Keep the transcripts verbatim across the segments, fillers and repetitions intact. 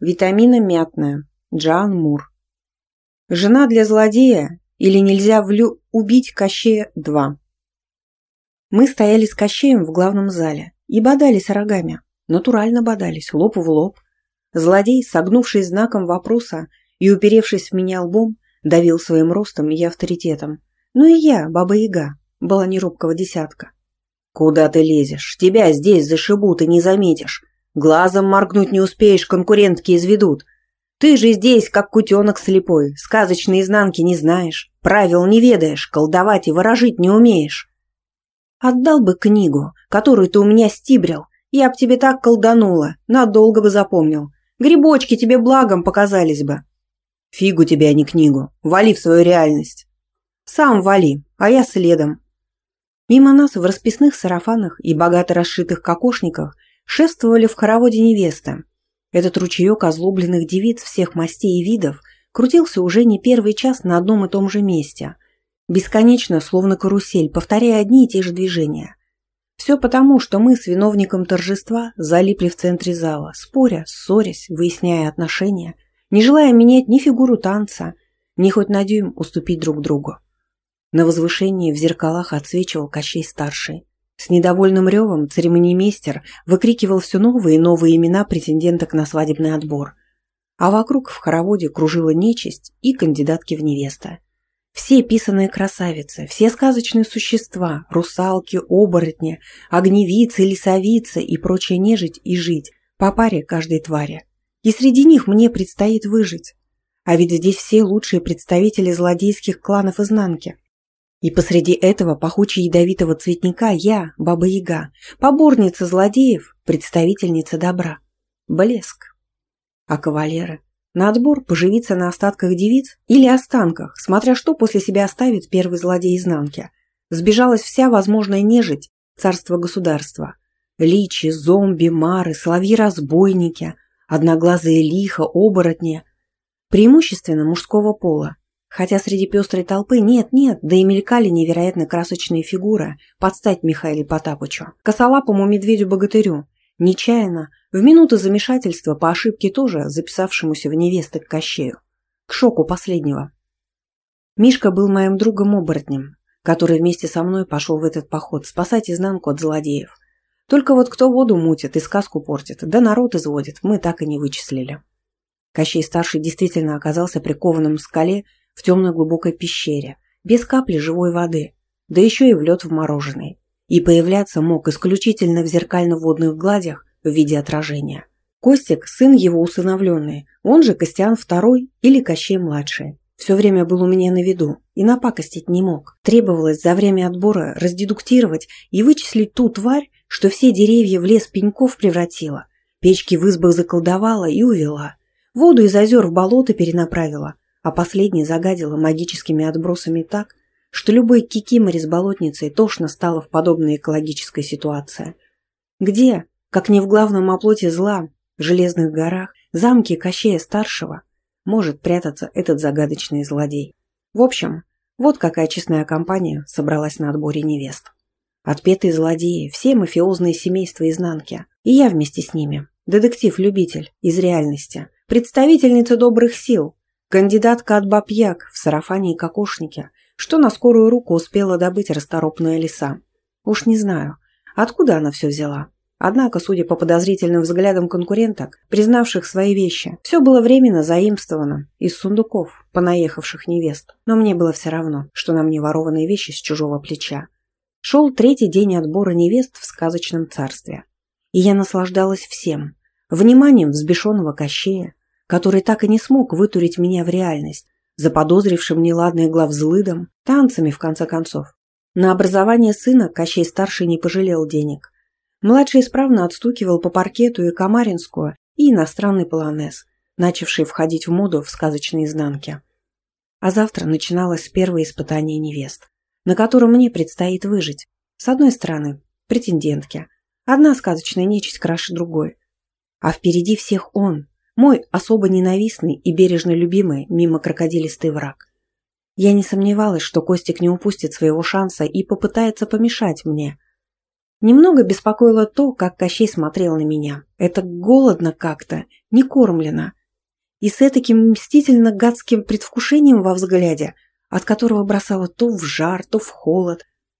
Витамина мятная. Джоан Мур. Жена для злодея или нельзя влю... убить Кощея два. Мы стояли с Кощеем в главном зале и бодались рогами. Натурально бодались, лоб в лоб. Злодей, согнувшись знаком вопроса и уперевшись в меня лбом, давил своим ростом и авторитетом. Ну и я, Баба-Яга, была не робкого десятка. «Куда ты лезешь? Тебя здесь зашибут и не заметишь. Глазом моргнуть не успеешь, конкурентки изведут. Ты же здесь, как кутенок слепой, сказочной изнанки не знаешь, правил не ведаешь, колдовать и ворожить не умеешь. Отдал бы книгу, которую ты у меня стибрил, я б тебе так колданула, надолго бы запомнил. Грибочки тебе благом показались бы. Фигу тебе, а не книгу, вали в свою реальность. Сам вали, а я следом». Мимо нас в расписных сарафанах и богато расшитых кокошниках шествовали в хороводе невесты. Этот ручеек озлобленных девиц всех мастей и видов крутился уже не первый час на одном и том же месте. Бесконечно, словно карусель, повторяя одни и те же движения. Все потому, что мы с виновником торжества залипли в центре зала, споря, ссорясь, выясняя отношения, не желая менять ни фигуру танца, ни хоть на дюйм уступить друг другу. На возвышении в зеркалах отсвечивал Кощей-старший. С недовольным ревом церемониймейстер выкрикивал все новые и новые имена претенденток на свадебный отбор. А вокруг в хороводе кружила нечисть и кандидатки в невесты. Все писаные красавицы, все сказочные существа, русалки, оборотни, огневицы, лесовицы и прочая нежить и жить, по паре каждой твари. И среди них мне предстоит выжить. А ведь здесь все лучшие представители злодейских кланов изнанки. И посреди этого пахуче ядовитого цветника я, Баба-Яга, поборница злодеев, представительница добра. Блеск. А кавалеры? На отбор поживиться на остатках девиц или останках, смотря что после себя оставит первый злодей изнанки. Сбежалась вся возможная нежить царства-государства. Личи, зомби, мары, соловьи-разбойники, одноглазые лихо, оборотни. Преимущественно мужского пола. Хотя среди пестрой толпы нет-нет, да и мелькали невероятно красочные фигуры под стать Михаилу Потапычу, косолапому медведю-богатырю, нечаянно, в минуту замешательства по ошибке тоже записавшемуся в невесты к Кощею, к шоку последнего. Мишка был моим другом-оборотнем, который вместе со мной пошел в этот поход спасать изнанку от злодеев. Только вот кто воду мутит и сказку портит, да народ изводит, мы так и не вычислили. Кощей-старший действительно оказался прикованным к скале в темной глубокой пещере, без капли живой воды, да еще и в лед вмороженный, и появляться мог исключительно в зеркально-водных гладях в виде отражения. Костик, сын его усыновленный, он же Костян второй или Кощей-младший, все время был у меня на виду и напакостить не мог. Требовалось за время отбора раздедуктировать и вычислить ту тварь, что все деревья в лес пеньков превратила, печки в избах заколдовала и увела, воду из озер в болото перенаправила, а последней загадила магическими отбросами так, что любой кикиморе с болотницей тошно стало в подобной экологической ситуации. Где, как не в главном оплоте зла, в Железных горах, замке Кощея-старшего, может прятаться этот загадочный злодей? В общем, вот какая честная компания собралась на отборе невест. Отпетые злодеи, все мафиозные семейства изнанки, и я вместе с ними, детектив-любитель из реальности, представительница добрых сил, кандидатка от Баб-Яг в сарафане и кокошнике, что на скорую руку успела добыть расторопная лиса. Уж не знаю, откуда она все взяла. Однако, судя по подозрительным взглядам конкуренток, признавших свои вещи, все было временно заимствовано из сундуков понаехавших невест. Но мне было все равно, что на мне ворованные вещи с чужого плеча. Шел третий день отбора невест в сказочном царстве. И я наслаждалась всем. Вниманием взбешенного Кощея, который так и не смог вытурить меня в реальность, заподозрившим неладное главзлыдом, танцами, в конце концов. На образование сына Кощей-старший не пожалел денег. Младший исправно отстукивал по паркету и камаринскую, и иностранный полонез, начавший входить в моду в сказочной изнанке. А завтра начиналось первое испытание невест, на котором мне предстоит выжить. С одной стороны, претендентки. Одна сказочная нечисть краше другой. А впереди всех он, мой особо ненавистный и бережно любимый мимо крокодилистый враг. Я не сомневалась, что Костик не упустит своего шанса и попытается помешать мне. Немного беспокоило то, как Кощей смотрел на меня. Это голодно как-то, не кормлено. И с этаким мстительно-гадским предвкушением во взгляде, от которого бросало то в жар, то в холод.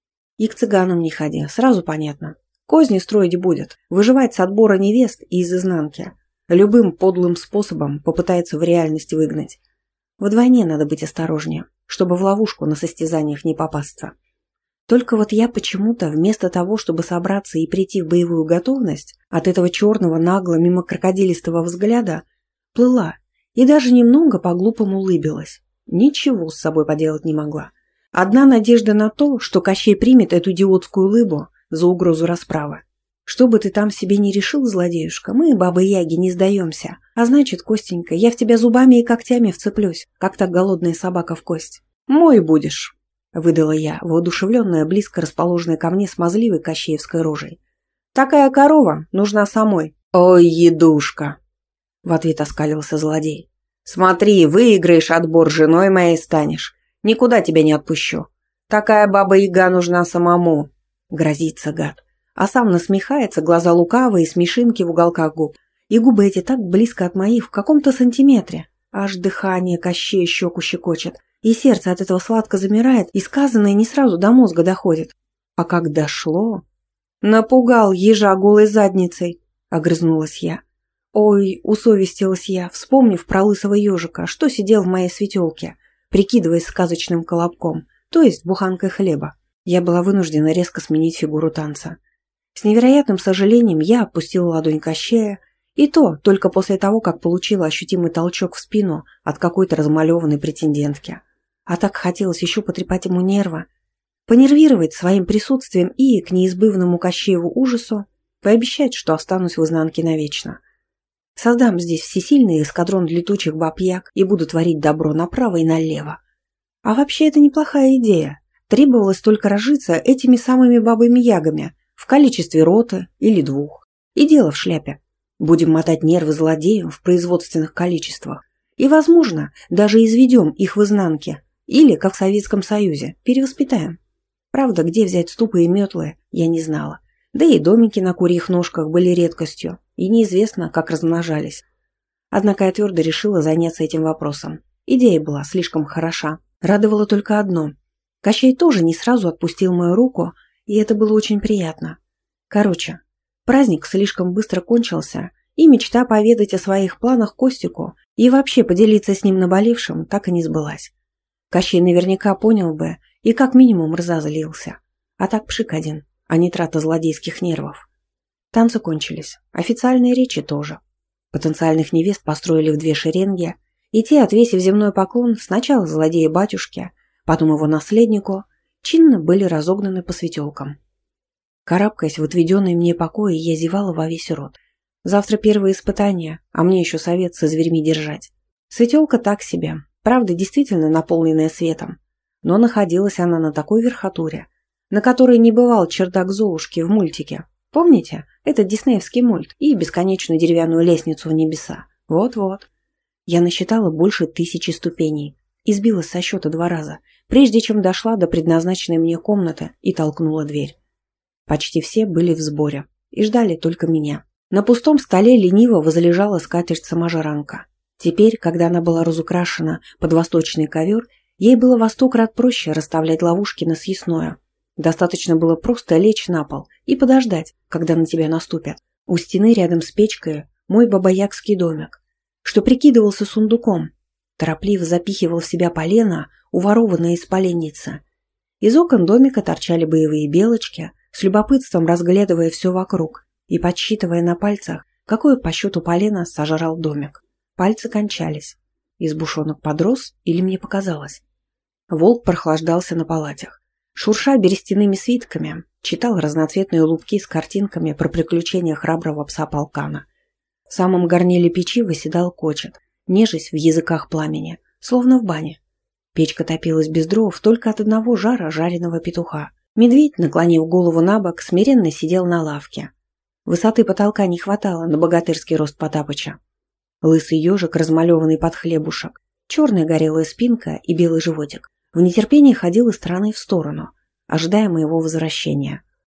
И к цыганам не ходи, сразу понятно. Козни строить будет, выживать с отбора невест и из изнанки. Любым подлым способом попытается в реальность выгнать. Вдвойне надо быть осторожнее, чтобы в ловушку на состязаниях не попасться. Только вот я почему-то, вместо того, чтобы собраться и прийти в боевую готовность, от этого черного, нагло, мимо крокодилистого взгляда, плыла и даже немного по-глупому улыбилась. Ничего с собой поделать не могла. Одна надежда на то, что Кощей примет эту идиотскую улыбу за угрозу расправы. Что бы ты там себе не решил, злодеюшка, мы, бабы-яги, не сдаемся. А значит, Костенька, я в тебя зубами и когтями вцеплюсь, как та голодная собака в кость. Мой будешь. Выдала я, воодушевленная, близко расположенной ко мне смазливой кощеевской рожей. «Такая корова нужна самой». «Ой, едушка!» В ответ оскалился злодей. «Смотри, выиграешь отбор, женой моей станешь. Никуда тебя не отпущу. Такая баба-яга нужна самому». Грозится гад. А сам насмехается, глаза лукавые, смешинки в уголках губ. И губы эти так близко от моих, в каком-то сантиметре. Аж дыхание Кощея щеку щекочет. И сердце от этого сладко замирает, и сказанное не сразу до мозга доходит. А как дошло... «Напугал ежа голой задницей», — огрызнулась я. Ой, усовестилась я, вспомнив про лысого ежика, что сидел в моей светелке, прикидываясь сказочным колобком, то есть буханкой хлеба. Я была вынуждена резко сменить фигуру танца. С невероятным сожалением я опустила ладонь Кощея, и то только после того, как получила ощутимый толчок в спину от какой-то размалеванной претендентки. А так хотелось еще потрепать ему нервы, понервировать своим присутствием и, к неизбывному Кощееву ужасу, пообещать, что останусь в изнанке навечно. Создам здесь всесильный эскадрон летучих баб-яг и буду творить добро направо и налево. А вообще это неплохая идея. Требовалось только разжиться этими самыми бабами-ягами в количестве роты или двух. И дело в шляпе. Будем мотать нервы злодеям в производственных количествах. И, возможно, даже изведем их в изнанке. Или, как в Советском Союзе, перевоспитаем. Правда, где взять ступы и метлы, я не знала. Да и домики на курьих ножках были редкостью, и неизвестно, как размножались. Однако я твердо решила заняться этим вопросом. Идея была слишком хороша. Радовало только одно. Кощей тоже не сразу отпустил мою руку, и это было очень приятно. Короче, праздник слишком быстро кончился, и мечта поведать о своих планах Костику и вообще поделиться с ним наболевшим так и не сбылась. Кощей наверняка понял бы и как минимум разозлился. А так пшик один, а не трата злодейских нервов. Танцы кончились, официальные речи тоже. Потенциальных невест построили в две шеренги, и те, отвесив земной поклон, сначала злодею-батюшке, потом его наследнику, чинно были разогнаны по светелкам. Карабкаясь в отведенные мне покои, я зевала во весь рот. Завтра первое испытание, а мне еще совет со зверьми держать. Светелка так себе. Правда, действительно наполненная светом, но находилась она на такой верхотуре, на которой не бывал чердак Золушки в мультике. Помните? Это диснеевский мульт и бесконечную деревянную лестницу в небеса. Вот-вот. Я насчитала больше тысячи ступеней и сбилась со счета два раза, прежде чем дошла до предназначенной мне комнаты и толкнула дверь. Почти все были в сборе и ждали только меня. На пустом столе лениво возлежала скатерть-саможранка. Теперь, когда она была разукрашена под восточный ковер, ей было во сто крат проще расставлять ловушки на съестное. Достаточно было просто лечь на пол и подождать, когда на тебя наступят. У стены рядом с печкой мой бабаякский домик, что прикидывался сундуком, торопливо запихивал в себя полено, уворованное из поленницы. Из окон домика торчали боевые белочки, с любопытством разглядывая все вокруг и подсчитывая на пальцах, какое по счету полено сожрал домик. Пальцы кончались. Избушонок подрос или мне показалось? Волк прохлаждался на палатях. Шурша берестяными свитками, читал разноцветные лупки с картинками про приключения храброго пса-полкана. В самом горниле печи восседал кочет, нежесть в языках пламени, словно в бане. Печка топилась без дров только от одного жара жареного петуха. Медведь, наклонив голову на бок, смиренно сидел на лавке. Высоты потолка не хватало на богатырский рост Потапыча. Лысый ежик, размалеванный под хлебушек, черная горелая спинка и белый животик, в нетерпении ходил из стороны в сторону, ожидая моего возвращения.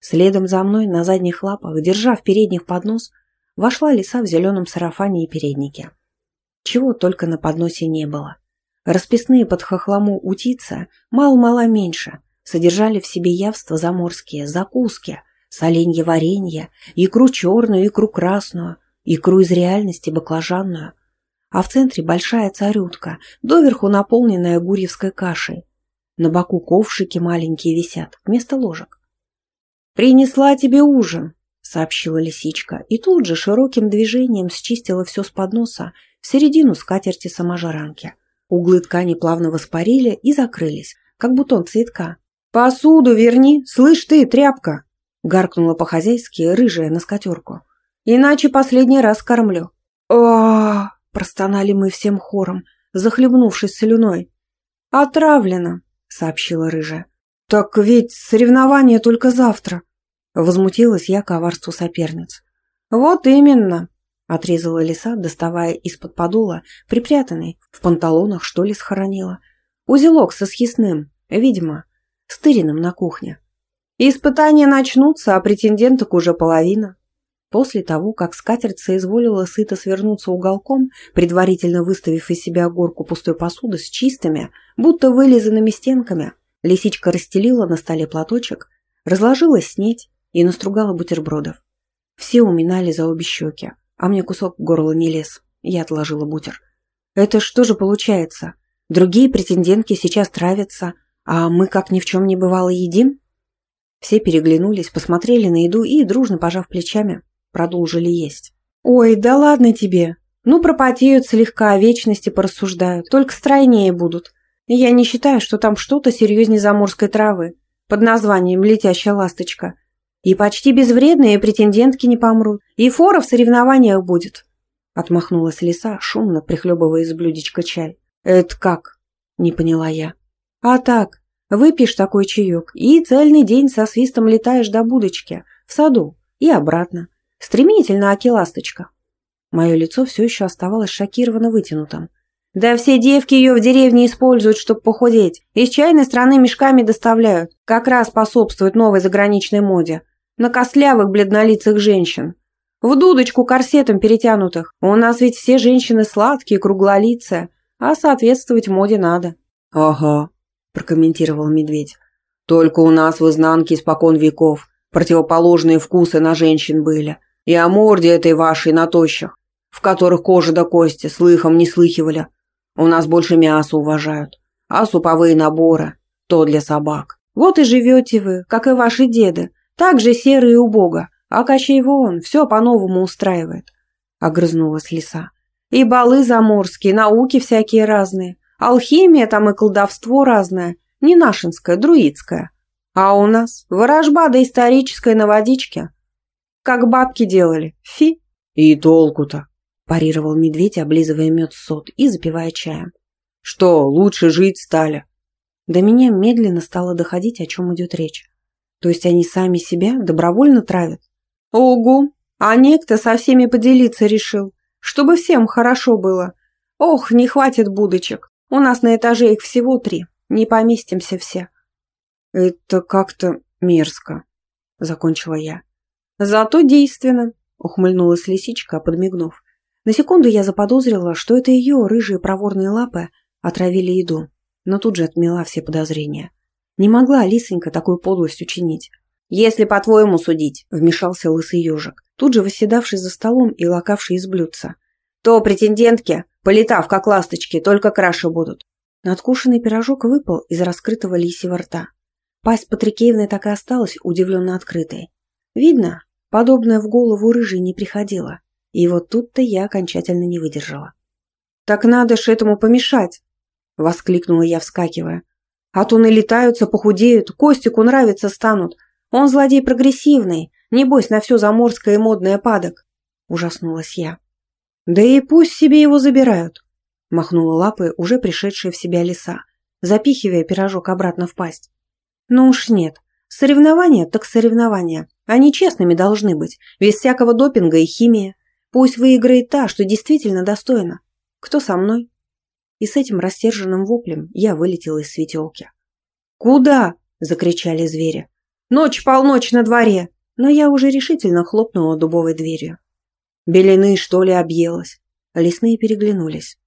Следом за мной на задних лапах, держа в передних поднос, вошла лиса в зеленом сарафане и переднике. Чего только на подносе не было. Расписные под хохлому утица, мало-мало меньше, содержали в себе явства заморские, закуски, соленье варенье, икру черную, икру красную, икру из реальности баклажанную. А в центре большая царютка, доверху наполненная гурьевской кашей. На боку ковшики маленькие висят, вместо ложек. «Принесла тебе ужин», — сообщила лисичка, и тут же широким движением счистила все с подноса в середину скатерти саможаранки. Углы ткани плавно воспарили и закрылись, как бутон цветка. «Посуду верни, слышь ты, тряпка!» — гаркнула по-хозяйски рыжая на скатерку. «Иначе последний раз кормлю». «О-о-о!» — простонали мы всем хором, захлебнувшись слюной. «Отравлено», — сообщила рыжая. «Так ведь соревнования только завтра», — возмутилась я коварству соперниц. «Вот именно», — отрезала лиса, доставая из-под подола, припрятанный, в панталонах, что ли, схоронила, узелок со съестным, видимо, стыренным на кухне. «Испытания начнутся, а претенденток уже половина». После того, как скатерть соизволила сыто свернуться уголком, предварительно выставив из себя горку пустой посуды с чистыми, будто вылизанными стенками, лисичка расстелила на столе платочек, разложила снеть и настругала бутербродов. Все уминали за обе щеки, а мне кусок в горло не лез. Я отложила бутер. «Это что же получается? Другие претендентки сейчас травятся, а мы, как ни в чем не бывало, едим?» Все переглянулись, посмотрели на еду и, дружно пожав плечами, продолжили есть. «Ой, да ладно тебе. Ну, пропотеют слегка, о вечности порассуждают, только стройнее будут. Я не считаю, что там что-то серьезнее заморской травы под названием «Летящая ласточка». И почти безвредные претендентки не помрут, и фора в соревнованиях будет». Отмахнулась лиса, шумно прихлебывая из блюдечка чай. «Это как?» – не поняла я. «А так, выпьешь такой чаек и цельный день со свистом летаешь до будочки, в саду и обратно. Стремительно, аки ласточка». Мое лицо все еще оставалось шокированно вытянутым. «Да все девки ее в деревне используют, чтобы похудеть. Из чайной страны мешками доставляют. Как раз способствует новой заграничной моде. На костлявых бледнолицых женщин. В дудочку корсетом перетянутых. У нас ведь все женщины сладкие, круглолицые, а соответствовать моде надо». «Ага», – прокомментировал медведь. «Только у нас в изнанке испокон веков противоположные вкусы на женщин были. И о морде этой вашей на тощих, в которых кожа до кости, слыхом не слыхивали. У нас больше мяса уважают, а суповые наборы – то для собак. Вот и живете вы, как и ваши деды, так же серые и убого, а Кощей вон все по-новому устраивает», – огрызнулась лиса. «И балы заморские, науки всякие разные, алхимия там и колдовство разное, не нашинское, друидское. А у нас ворожба да историческая на водичке. Как бабки делали, фи». «И толку-то», – парировал медведь, облизывая мед с сот и запивая чаем. «Что, лучше жить стали?» До меня медленно стало доходить, о чем идет речь. То есть они сами себя добровольно травят? «Угу, а некто со всеми поделиться решил, чтобы всем хорошо было. Ох, не хватит будочек, у нас на этаже их всего три, не поместимся все». «Это как-то мерзко», – закончила я. «Зато действенно», – ухмыльнулась лисичка, подмигнув. На секунду я заподозрила, что это ее рыжие проворные лапы отравили еду, но тут же отмела все подозрения. Не могла лисонька такую подлость учинить. «Если по-твоему судить», – вмешался лысый ежик, тут же восседавший за столом и лакавший из блюдца, «то претендентки, полетав как ласточки, только краше будут». Надкушенный пирожок выпал из раскрытого лисьего рта. Пасть Патрикеевны так и осталась удивленно открытой. Видно, подобное в голову рыжей не приходило. И вот тут-то я окончательно не выдержала. «Так надо ж этому помешать!» – воскликнула я, вскакивая. «А то налетаются, похудеют, Костику нравится станут. Он злодей прогрессивный, небось на все заморское и модное падок!» – ужаснулась я. «Да и пусть себе его забирают!» – махнула лапой уже пришедшая в себя лиса, запихивая пирожок обратно в пасть. «Ну уж нет, соревнования так соревнования, они честными должны быть, без всякого допинга и химии. Пусть выиграет та, что действительно достойна. Кто со мной?» И с этим растерженным воплем я вылетела из светелки. «Куда?» – закричали звери. Ночь полночь на дворе!» Но я уже решительно хлопнула дубовой дверью. Белины, что ли, объелась? Лесные переглянулись.